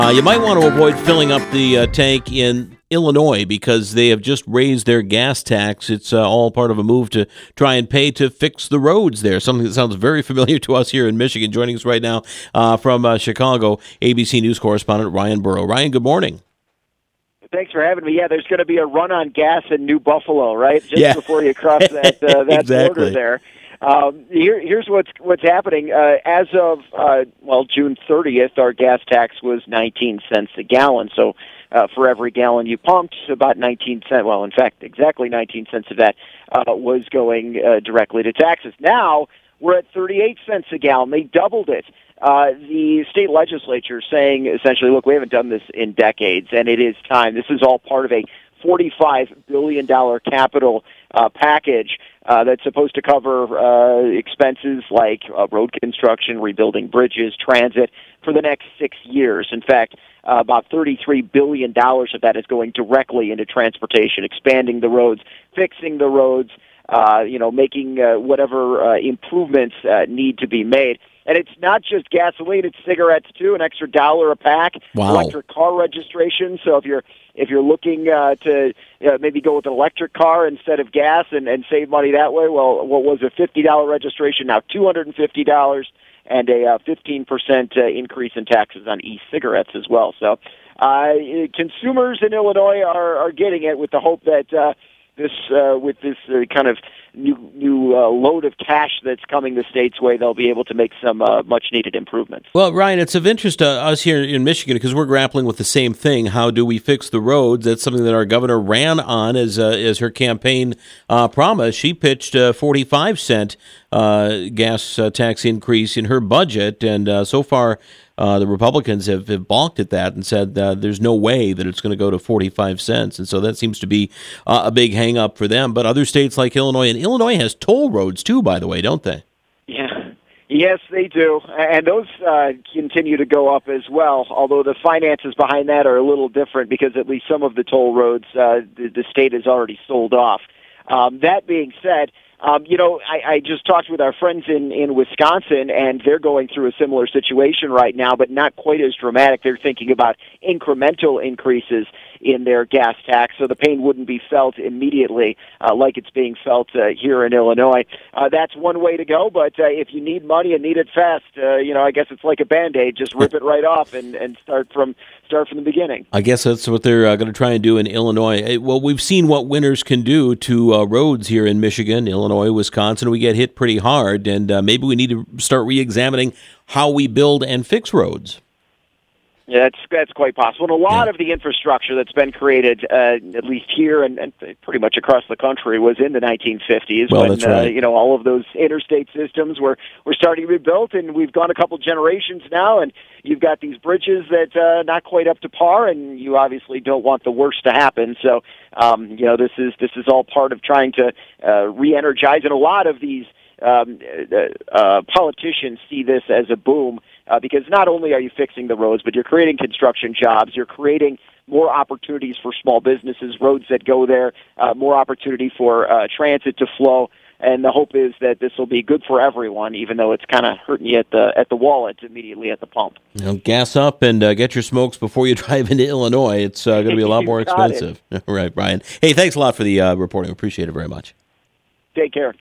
You might want to avoid filling up the tank in Illinois because they have just raised their gas tax. It's all part of a move to try and pay to fix the roads there, something that sounds very familiar to us here in Michigan. Joining us right now from Chicago, ABC News correspondent Ryan Burrow. Ryan, good morning. Thanks for having me. Yeah, there's going to be a run on gas in New Buffalo, right? Just before you cross that exactly. border there. Here's what's happening. As of June 30th, our gas tax was 19 cents a gallon. So for every gallon you pumped, about 19 cents. Well, in fact, exactly 19 cents of that was going directly to taxes. Now we're at 38 cents a gallon. They doubled it. The state legislature saying essentially, look, we haven't done this in decades, and it is time. This is all part of a $45 billion capital package that's supposed to cover expenses like road construction, rebuilding bridges, transit for the next 6 years. In fact, about $33 billion of that is going directly into transportation, expanding the roads, fixing the roads, making whatever improvements need to be made. And it's not just gasoline; it's cigarettes too. An extra $1 a pack. Wow. Electric car registration. So if you're looking to maybe go with an electric car instead of gas and save money that way, well, what was a $50 registration now $250, and a 15% increase in taxes on e-cigarettes as well. So consumers in Illinois are getting it with the hope that this kind of new load of cash that's coming the state's way, they'll be able to make some much-needed improvements. Well, Ryan, it's of interest to us here in Michigan because we're grappling with the same thing. How do we fix the roads? That's something that our governor ran on as her campaign promise. She pitched a 45-cent gas tax increase in her budget, and so far the Republicans have balked at that and said there's no way that it's going to go to 45 cents. And so that seems to be a big hang-up for them. But other states like Illinois, and Illinois has toll roads too, by the way, don't they? Yeah. Yes, they do. And those continue to go up as well, although the finances behind that are a little different because at least some of the toll roads the state has already sold off. That being said, I just talked with our friends in Wisconsin, and they're going through a similar situation right now, but not quite as dramatic. They're thinking about incremental increases in their gas tax, so the pain wouldn't be felt immediately like it's being felt here in Illinois. That's one way to go, but if you need money and need it fast, I guess it's like a Band-Aid. Just rip it right off and start from the beginning. I guess that's what they're going to try and do in Illinois. Well, we've seen what winters can do to roads here in Michigan, Illinois, Wisconsin. We get hit pretty hard, and maybe we need to start re-examining how we build and fix roads. Yeah, that's quite possible. And a lot of the infrastructure that's been created, at least here and pretty much across the country, was in the 1950s well, when that's right. All of those interstate systems were starting to be built, and we've gone a couple generations now, and you've got these bridges that not quite up to par, and you obviously don't want the worst to happen. So, this is all part of trying to re-energize, and a lot of these politicians see this as a boom because not only are you fixing the roads, but you're creating construction jobs, you're creating more opportunities for small businesses, roads that go there, more opportunity for transit to flow, and the hope is that this will be good for everyone, even though it's kind of hurting you at the wallet immediately at the pump. Gas up and get your smokes before you drive into Illinois. It's going to be a lot more expensive. Right, Brian. Hey, thanks a lot for the reporting. Appreciate it very much. Take care.